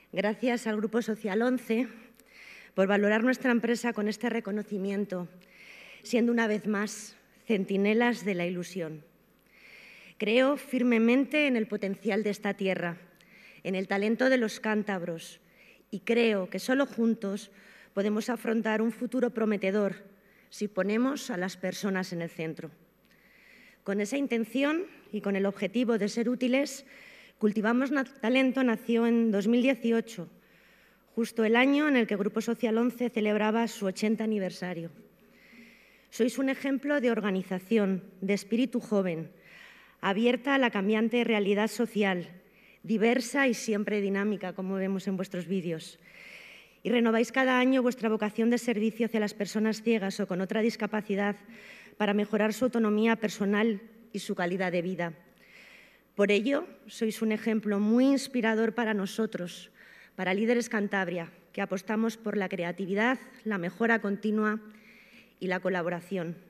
Gracias al Grupo Social 11 por valorar nuestra empresa con este reconocimiento, siendo una vez más centinelas de la ilusión. Creo firmemente en el potencial de esta tierra, en el talento de los cántabros, y creo que solo juntos podemos afrontar un futuro prometedor si ponemos a las personas en el centro. Con esa intención y con el objetivo de ser útiles, Cultivamos Talento nació en 2018, justo el año en el que Grupo Social 11 celebraba su 80 aniversario. Sois un ejemplo de organización, de espíritu joven, abierta a la cambiante realidad social, diversa y siempre dinámica, como vemos en vuestros vídeos. Y renováis cada año vuestra vocación de servicio hacia las personas ciegas o con otra discapacidad para mejorar su autonomía personal y su calidad de vida. Por ello, sois un ejemplo muy inspirador para nosotros, para Líderes Cantabria, que apostamos por la creatividad, la mejora continua y la colaboración.